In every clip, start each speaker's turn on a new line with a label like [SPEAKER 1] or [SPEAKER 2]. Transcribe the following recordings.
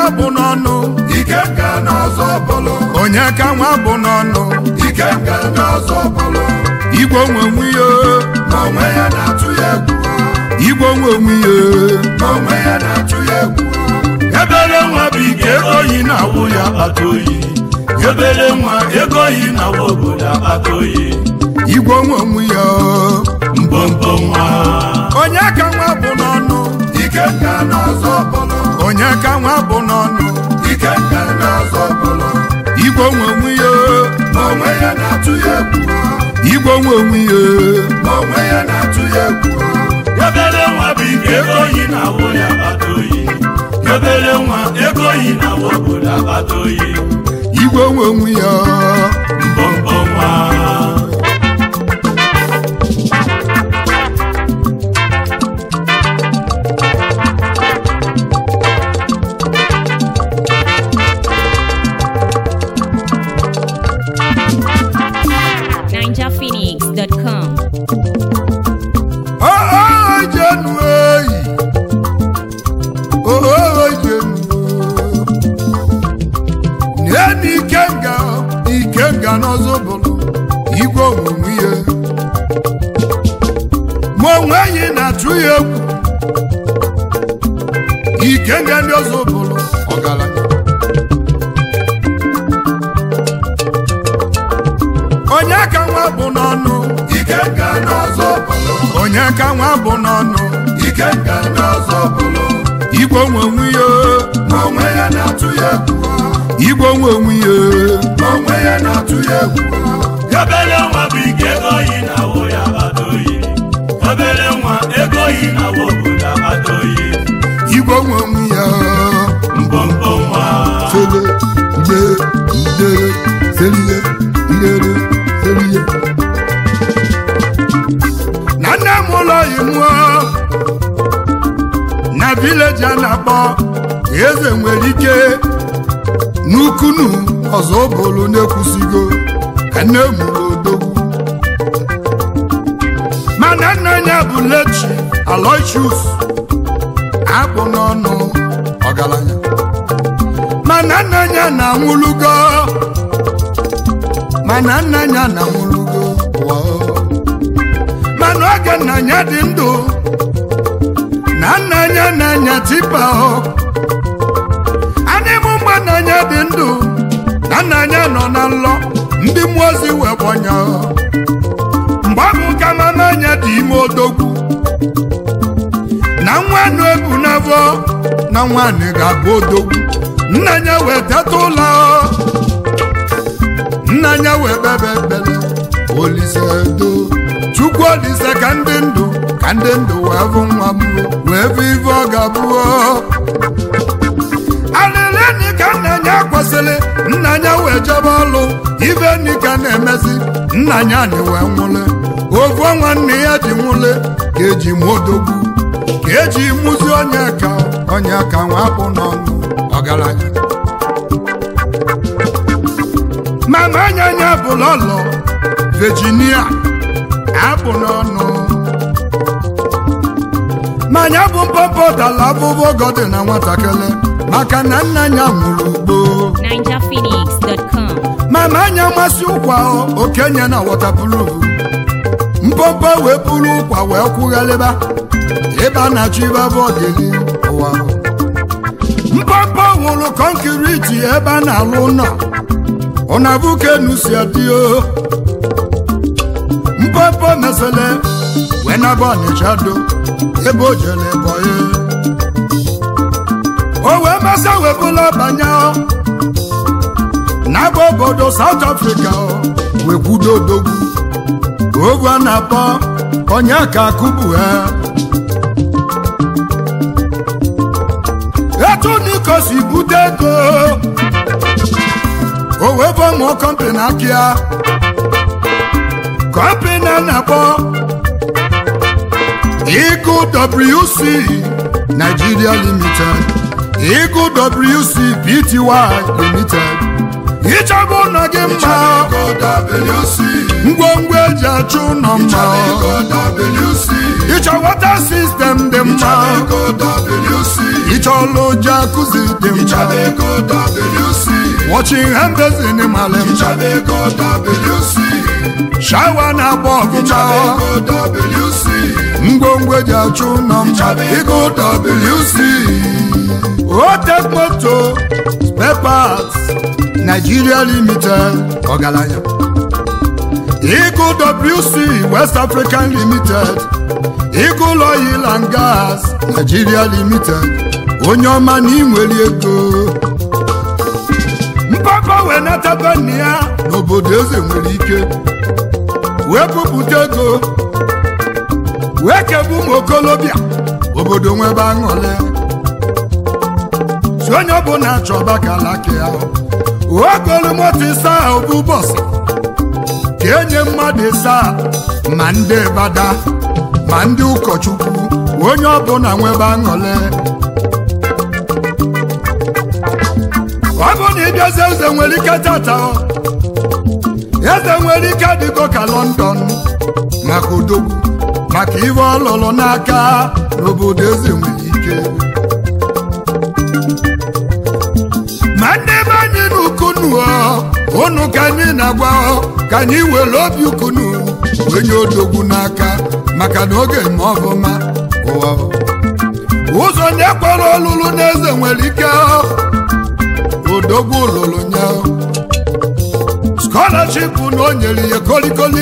[SPEAKER 1] bụ n'ọnụ
[SPEAKER 2] Ikenga n'ọzọ bụlụ
[SPEAKER 1] onye ka nwa bụ n'ọnụ
[SPEAKER 2] Ikenga n'ọzọ bụlụ
[SPEAKER 1] igwe onwe onwe ya
[SPEAKER 2] ma onwe ya na-atụ ya egwu
[SPEAKER 1] igwe onwe onwe ya
[SPEAKER 2] ma onwe ya na-atụ ya egwu
[SPEAKER 1] ebere nwa bụ ike oyi na-awụ ya akpata oyi ebere nwa ego oyi na-awụ obodo akpata oyi igwe onwe onwe ya mbombo nwa onye ka nwa bụ n'ọnụ
[SPEAKER 2] Ikenga n'ọzọ bụlụ
[SPEAKER 1] onye ka nwa bụ n'ọnụ
[SPEAKER 2] Ikenga n'ọzọ bụlụ
[SPEAKER 1] igwe onwe onwe ya
[SPEAKER 2] ma onwe ya na-atụ ya egwu
[SPEAKER 1] igwe onwe onwe ya
[SPEAKER 2] ma onwe ya na-atụ ya egwu
[SPEAKER 1] ebere nwa bụ ike ego oyi na-awụ ya akpata oyi ebere nwa ego oyi na-awụ obodo akpata oyi igwe onwe onwe ya mbombo nwa
[SPEAKER 3] NinjaPhoenix.com.
[SPEAKER 1] jenu eyi jenu nye na ikenga n'ọzọ bụlụ igwe onwunwe ya ma onwe yi na-atụ ya egwu ikenga ndị ọzọ bụlụ ọgaranya onye ka nwa bụ n'ọnụ
[SPEAKER 2] Ikenga n'ọzọ bụlụ
[SPEAKER 1] onye ka nwa bụ n'ọnụ
[SPEAKER 2] Ikenga n'ọzọ bụlụ
[SPEAKER 1] igwe onwe onwe ya
[SPEAKER 2] ma onwe ya na-atụ ya egwu
[SPEAKER 1] igwe onwe onwe ya
[SPEAKER 2] ma onwe ya na-atụ ya egwu
[SPEAKER 1] obere nwa bụ ike ego oyi na-awụ ya akpata oyi obere nwa ego oyi na-awụ obodo akpata oyi igwe onwe onwe ya mbombo nwa sele ide selie idere selie na nne m ụlọ imụọ na vileji a na-akpọ eze nwere ike n'ukunu ọzọ bụrụ na-ekwusigo ka nne mụrụ odogwu mana nna ya bụ lechi Aloysius akpụ n'ọnụ ọgaranya mana nna ya na-anwụlugo mana oge nna ya dị ndụ na nna ya na-anya tipa anịmụ mgbe nna ya dị ndụ na nna ya nọ na nlọ ndị mmụọ ozi wee gbọnya mgbe ọ bụ ka mama anya dị ime odogwu na nwa anụ ebu n'afọ na nwaanyị ga-abụ odogwu nna ya wee teta ụlọ nna ya wee bebe ekpere Olise do Chukwu Olise ka ndị ndụ wee bụ nwa m wee bụ ife ọ ga-abụ alịlị ka nna ya kwesịrị nna ya wee jebe ọlụ ife nika na-emezi nna ya na wee nwụle ovu nwanne ya ji nwụle ka eji mụ odogwu ka eji mụzi onye ka nwa bụ n'ọnụ ọgaranya mama anya bụ lọlọ Virginia abụ n'ọnụ manya bụ mpọpọ dala abụbọ gọdị na nwatakịrị maka na nna ya nwụrụ ugbo
[SPEAKER 3] NinjaPhoenix.com.
[SPEAKER 1] mama anya masị ụkwa okenye na wọtapụrụ mpọpọ wee pụrụ ụkwa wee kwugharịba ebe a na-achọ ibe abụọ dịrị ụwa mpọpọ nwụrụ kọnkiriti ebe a na-alụ ụlọ ọnabukenu si adịo mpọpọ mesele wee naba Ọnịcha do ebe o jere bọye o wee masa webụla banye n'aba obodo South Africa wee kwudo odogwu ovu a na-akpọ onye ka akụbu ha etu niko si bute ego o wee bụ ụmụ kọmpani akịa kọmpani a na-akpọ Eagle WC Nigeria Limited Eagle WC Pty Limited ịchọba ụlọ gị mma ngwongwo eji achụ ụlọ mma ịchọ wata sistem dị mma ịchọla ụjọ akụzi dị mma wọching handezin mara mma shawa na-agba ọgụma ngwongwo eji achụ ụlọ mma ịgo WC Otek Moto Spare Parts Nigeria Limited ọgaranya Eagle WC West African Limited Eagle Oil and Gas Nigeria Limited onye ọma na inwere ego mpapa wee nataba nne ya n'obodo eze nwere ike wee bupụta ego wee kebu ụmụ okolobịa obodo nwebe aṅụle si onye ọbụla chọba kalaki ahụ ogolu moto ịsa ahụ bụ bọsụ ka enye mmadụ ịsa ma ndị bada ma ndị ụkọchukwu onye ọbụla nwebe aṅụle ọ bụ na ịbịazi eze nwere ike tata eze nwere ike dịgo ka London maka odogwu maka iwe ọlụlụ n'aka n'obodo eze nwere ike ma ndị be anyị n'ukunu unu ka anyị na-agwa ka anyị were obi ukunu onye odogwu n'aka maka na oge ma ọbụma ụwa ụzọ na-ekwere ọlụlụ n'eze nwere ike odogwu lụrụ nye scholarship na o nyere ya kolikoli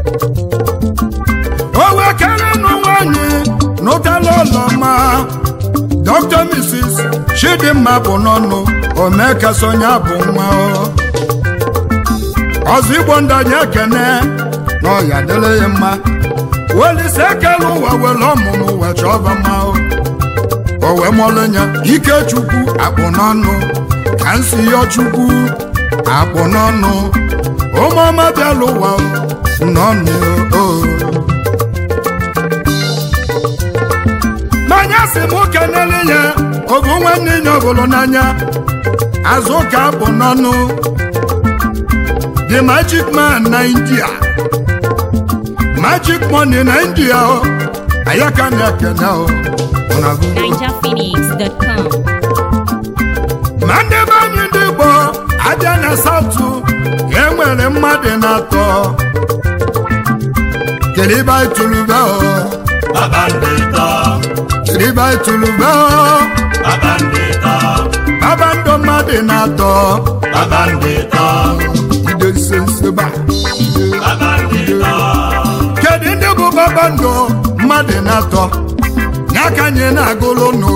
[SPEAKER 1] o wee kere n'ụwa anyị n'ụtala ụlọma Dr. Mrs. Chidimma bụ n'ọnụ Omeka Sonya bụ nwa ọzọ igbo ndị anyị ekene na ọya dịrị ya mma welise ekele ụwa were ọmụmụ wee chọba mma o wee mọlụnya Ikechukwu akpụ n'ọnụ ka nsi yọ Chukwu akpụ n'ọnụ ụmụọma bịala ụwa n'ọnụ n'anya si m kenele ya obu nwanne ya ọbụlụ n'anya azụ ka akpụ n'ọnụ the magic man na India magic money na India ayaka na ekene
[SPEAKER 3] NigerPhoenix.com
[SPEAKER 1] ma ndị be anyị ndị Igbo abịa na South enwere mmadụ na-atọ keliba itulube keliba itulube babando mmadụ na-atọ ide nsenseba kedu ndị bụ babando mmadụ na-atọ n'aka anyị na-agụlụ nụ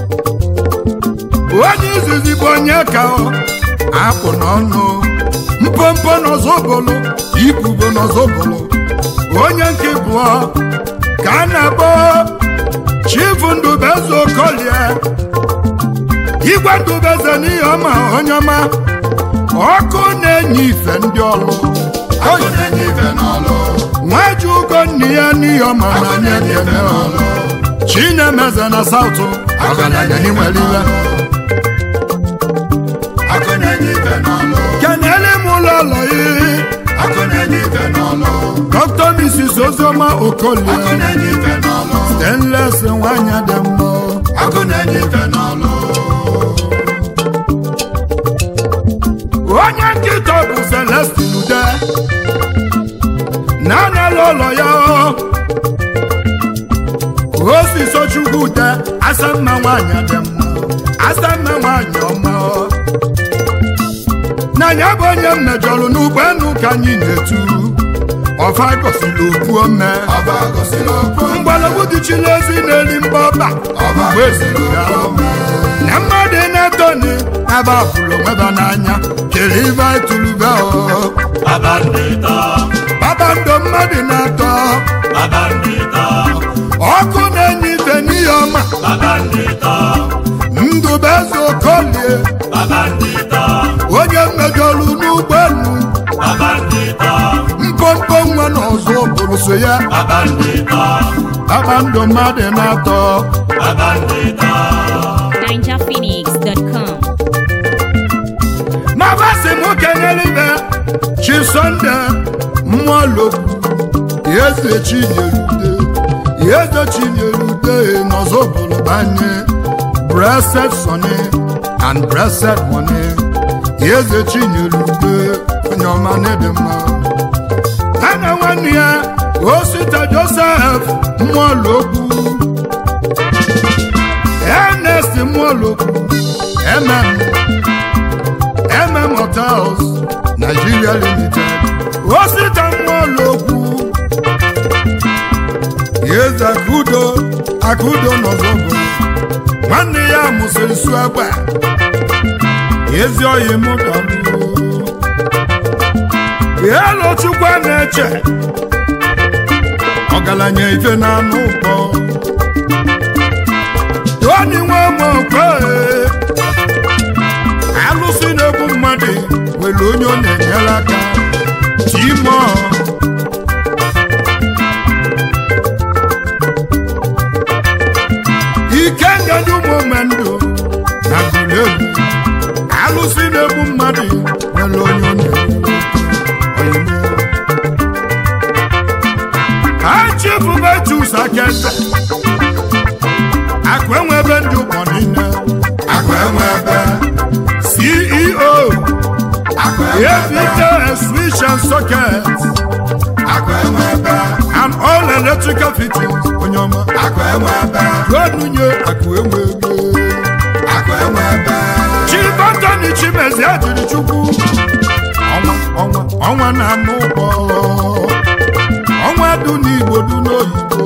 [SPEAKER 1] onye izizi bụ onye ka apụ n'ọnụ mpompo n'ọzọbụlụ ibubo n'ọzọbụlụ onye nke bụọ ka a na-akpọ Chief Ndubeze Okolie Igwe Ndubeze n'ihe ọma onye ọma ọkụ na-enye ife ndị ọlụ nwaji ugo nne ya n'ihe ọma na anya ekene Chinemeze na South ọgaranya n'inwere iwe kenele m ụlọ ụlọ Dr. Mrs. Ozioma Okolie Stainless nwanyị dị mma onye nkịta bụ Celestine Ude na-anala ụlọ ya Osiso Chukwu Ude Asamma nwanyị dị mma Asamma nwanyị ọma n'anya bụ onye mmejọrọ n'ugbo enu ka anyị na-etu ọfa gosiri okwu ome mgbọrọgwụ dịchiri ezi n'eli mgbọba mgbe eziri ya na mmadụ na-etoni ebe afụrụ onweba n'anya kere ibe itulube babando mmadụ na-atọ ọkụ na-enye ife n'ihe ọma Ndubeze Okolie onye mmejọrụ n'ugbo enu mpompo nwa na ọzọ bụrụ so ya babando mmadụ na-atọ
[SPEAKER 3] NigerPhoenix.com
[SPEAKER 1] ma basị m kenelibe Chief Sunday Mmụọlokwu Eze Chinyelude n'Ozobolo banye Blessed Sonny and Blessed Money Eze Chinyelude onye ọma n'ịdị mma ana nwanne ya Osita Joseph Mmụọlokwu Ernest Mmụọlokwu MM Hotels Nigeria Limited Osita Mmụọlokwu Eze Akudo n'Ozobolo nwanne ya mụsịrị su agba ezi oyi mụ dọlụ elu Chukwu na-eche ọgaranya ife na anụ ụkpọ Tony Nwamokwe alụsị na-egbu mmadụ nwere onye ọ na-enyere aka Chimo Ikenga Ụmụmendụ na Gulelu alụsị na-egbu mmadụ nwere onye ọ na-enyere Chifubetus Akete Akwenwebe ndị ụkpọ niile
[SPEAKER 2] Akwenwebe
[SPEAKER 1] CEO Evite Switch and Socket
[SPEAKER 2] Akwenwebe
[SPEAKER 1] and all electrical fittings onye ọma
[SPEAKER 2] Akwenwebe
[SPEAKER 1] Rodunye Akwenwebe Chief Anthony Chimezi Ajiri Chukwu ọnwa na anụ ụkpọ ọnwa dị n'Igbo dị n'oyibo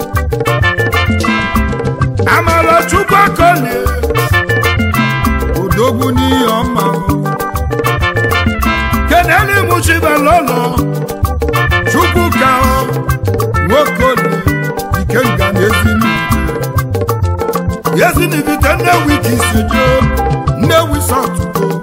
[SPEAKER 1] Amara Chukwu Akolie odogwu n'ihe ọma Keneli Muchibelolo Chukwu ka Nwokolie Ikenga na Ezinivite Nnewi Kisejo Nnewi South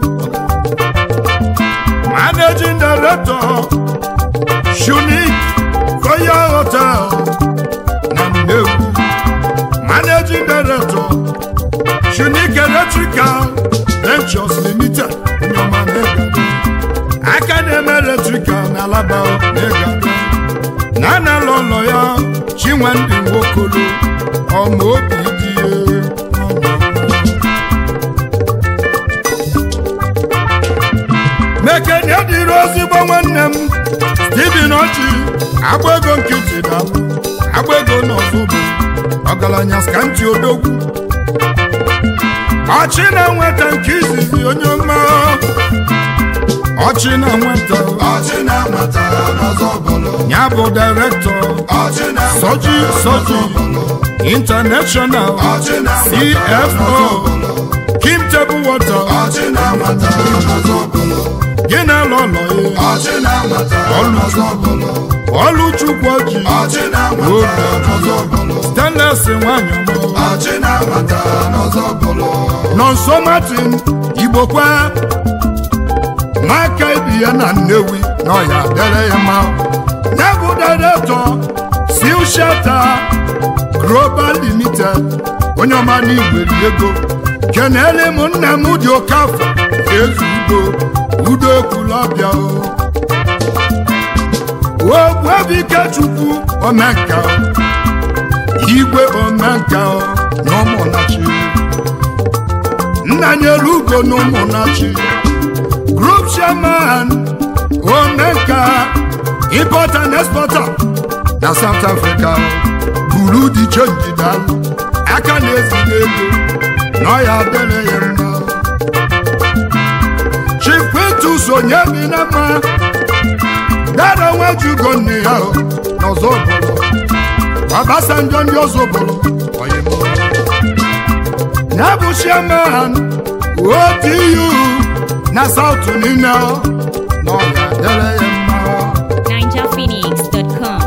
[SPEAKER 1] Managing Director Shunique Royal Hotel na Nnewi Managing Director Shunique Electrical Ventures Limited Academy Electrical na Alaba Negado Nana Lolo ya Chinwendi Nwokolo ọmọ obi dị Mekene dịrị ozigbo nwanne m Stephen Oji agba ego nkịtị dalụ agba ego n'Ozobolo ọgaranya skanti odogwu ọchị na-enweta nke izizi onye ọma ọchị na-enweta
[SPEAKER 2] n'Ozobolo
[SPEAKER 1] ya bụ director Soji International CFO Kim Table Water Gina Lolo Oluchukwu Oji Stainless Nwanyama Nonso Martin Igbokwa Maka ibi ya na Nnewi n'ọya dere ya ma Nyabu Director Seal Shelter Global Limited onye ọma n'Igweri ego kenele m nna m dị Okafọ Eze Udo Ekwulọbịa Ogbuebike Chukwu Omenka Igwe Omenka n'Ụmụnachi Nnanyere Ugo n'Ụmụnachi Group Chairman Omenka Importer and Exporter na South Africa buru di change dalụ aka na-ezi n'ego n'ọya dere ya mma Chief Quintus Onyebi na mma dara nwejugo nne ya n'Ozobolo Obasanjo ndị Ozobolo oyimo ya bụ chairman OTU na South niile n'ọya dere ya mma
[SPEAKER 3] NinjaPhoenix.com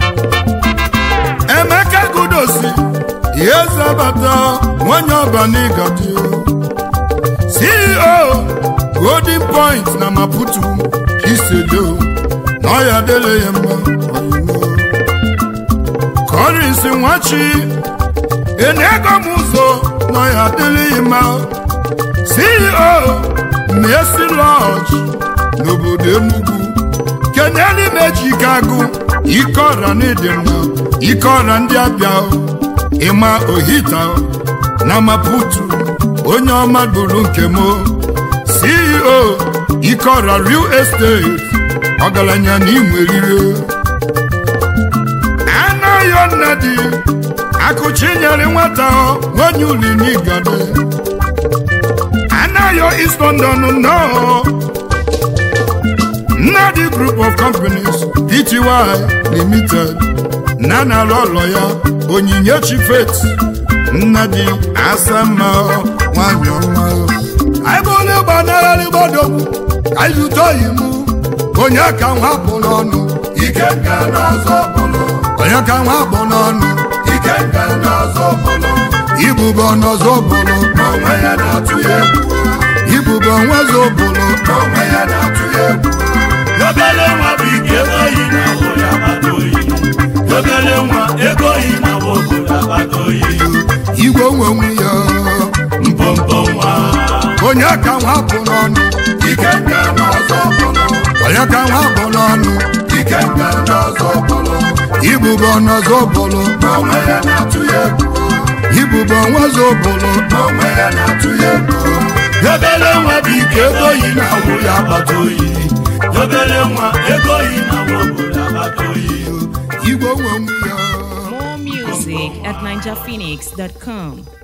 [SPEAKER 1] Emeka Gudosi Yezabata nwanyị ọbanigadi CEO Golden Point na Maputo Isedo n'ọya dele ya mma Collins Nwachi Enego Muzo n'ọya dele ya mma CEO Esi Lodge n'obodo Enugu keneli mejike agụ ike ọra n'ịdị mma ike ọra ndị Abịa ịma Ohita na Maputo onye ọma duru nke m CEO ike ọra real estate ọgaranya na inwerire anaghị nnadi akụchinyere nwata nwanyị uli n'Igade anaghị East London no Nnadi Group of Companies Pty Limited Nana Lolo ya Onyinyechi Faith Nnadi Asama Wanyoma Aibole banayali bodogu Ayutoyimu Onyaka wapo nonu Ikenga nazobolo Onyaka wapo nonu Ikenga nazobolo Ibubo nazobolo Mawaya natuyebu Ibubo wazobolo Mawaya natuyebu Yobele mwa bike oyi na oya batoyi Yobele mwa egoyi na wogola batoyi Igwe nwenwe ya Mpompo mwa Onyaka wapo nonu Ikenga nazobolo Onyaka wapo nonu Ikenga nazobolo Ibubo nazobolo Mawaya natuyebu Ibubo wazobolo Mawaya natuyebu Yobele mwa bike oyi na oya batoyi Yobele mwa egoyi na wogola batoyi Igwe nwenwe ya
[SPEAKER 3] More music at NinjaPhoenix.com.